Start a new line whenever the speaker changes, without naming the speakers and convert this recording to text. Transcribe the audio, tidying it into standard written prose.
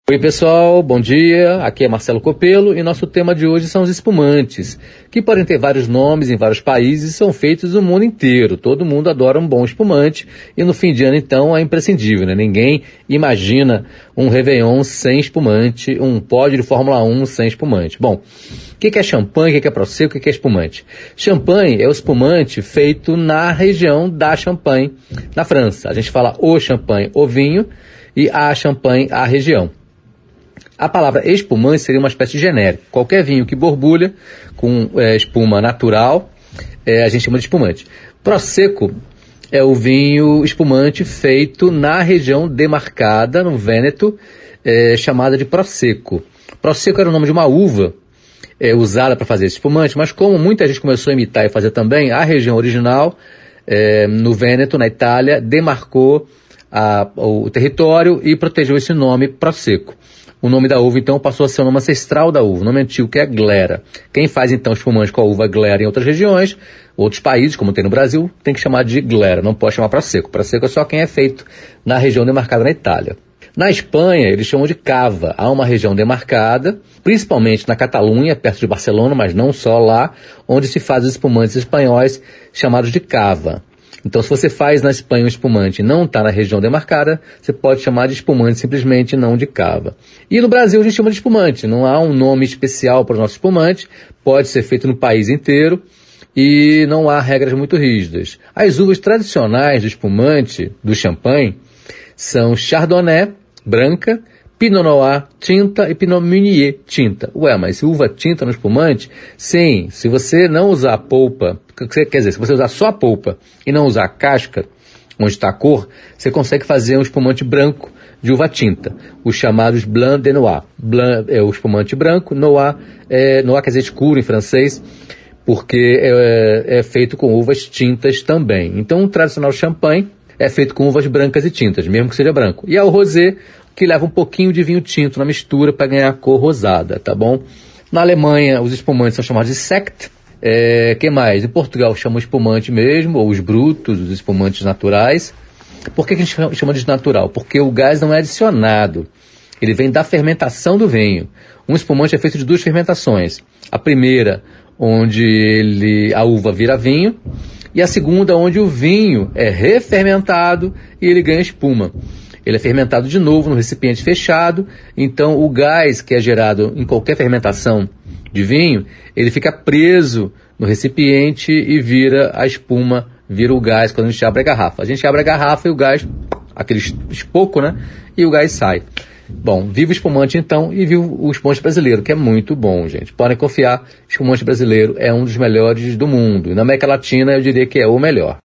Oi pessoal, bom dia, aqui é Marcelo Copelo e nosso tema de hoje são os espumantes, que podem ter vários nomes em vários países e são feitos no mundo inteiro. Todo mundo adora um bom espumante e no fim de ano então é imprescindível, né? Ninguém imagina um Réveillon sem espumante, um pódio de Fórmula 1 sem espumante. Bom, o que é champanhe, o que é prosecco, o que é espumante? Champanhe é o espumante feito na região da Champagne, na França. A gente fala o champanhe, o vinho, e a champanhe, a região. A palavra espumante seria uma espécie de genérico. Qualquer vinho que borbulha com espuma natural, a gente chama de espumante. Prosecco é o vinho espumante feito na região demarcada, no Vêneto, chamada de Prosecco. Prosecco era o nome de uma uva usada para fazer esse espumante, mas como muita gente começou a imitar e fazer também, a região original, no Vêneto, na Itália, demarcou o território e protegeu esse nome Prosecco. O nome da uva, então, passou a ser o nome ancestral da uva, o nome antigo que é Glera. Quem faz, então, espumante com a uva Glera em outras regiões, outros países, como tem no Brasil, tem que chamar de Glera, não pode chamar Prosecco. Prosecco é só quem é feito na região demarcada na Itália. Na Espanha, eles chamam de cava. Há uma região demarcada, principalmente na Catalunha, perto de Barcelona, mas não só lá, onde se faz os espumantes espanhóis chamados de cava. Então, se você faz na Espanha um espumante e não está na região demarcada, você pode chamar de espumante simplesmente, não de cava. E no Brasil a gente chama de espumante, não há um nome especial para o nosso espumante, pode ser feito no país inteiro e não há regras muito rígidas. As uvas tradicionais do espumante, do champanhe, são Chardonnay, branca, Pinot Noir, tinta, e Pinot Meunier, tinta. Ué, mas uva tinta no espumante? Sim, se você não usar a polpa, quer dizer, se você usar só a polpa e não usar a casca, onde está a cor, você consegue fazer um espumante branco de uva tinta, os chamados Blanc de Noir. Blanc é o espumante branco, Noir quer dizer escuro em francês, porque é feito com uvas tintas também. Então, o tradicional champanhe é feito com uvas brancas e tintas, mesmo que seja branco. E há o rosé, que leva um pouquinho de vinho tinto na mistura para ganhar a cor rosada, tá bom? Na Alemanha, os espumantes são chamados de Sekt. Que mais? Em Portugal chama espumante mesmo, ou os brutos, os espumantes naturais. Por que a gente chama de natural? Porque o gás não é adicionado. Ele vem da fermentação do vinho. Um espumante é feito de duas fermentações. A primeira, onde a uva vira vinho, e a segunda, onde o vinho é refermentado e ele ganha espuma. Ele é fermentado de novo no recipiente fechado, então o gás que é gerado em qualquer fermentação de vinho, ele fica preso no recipiente e vira a espuma, vira o gás quando a gente abre a garrafa. A gente abre a garrafa e o gás, aquele espouco, né? E o gás sai. Bom, viva o espumante então e viva o espumante brasileiro, que é muito bom, gente. Podem confiar, o espumante brasileiro é um dos melhores do mundo. E na América Latina eu diria que é o melhor.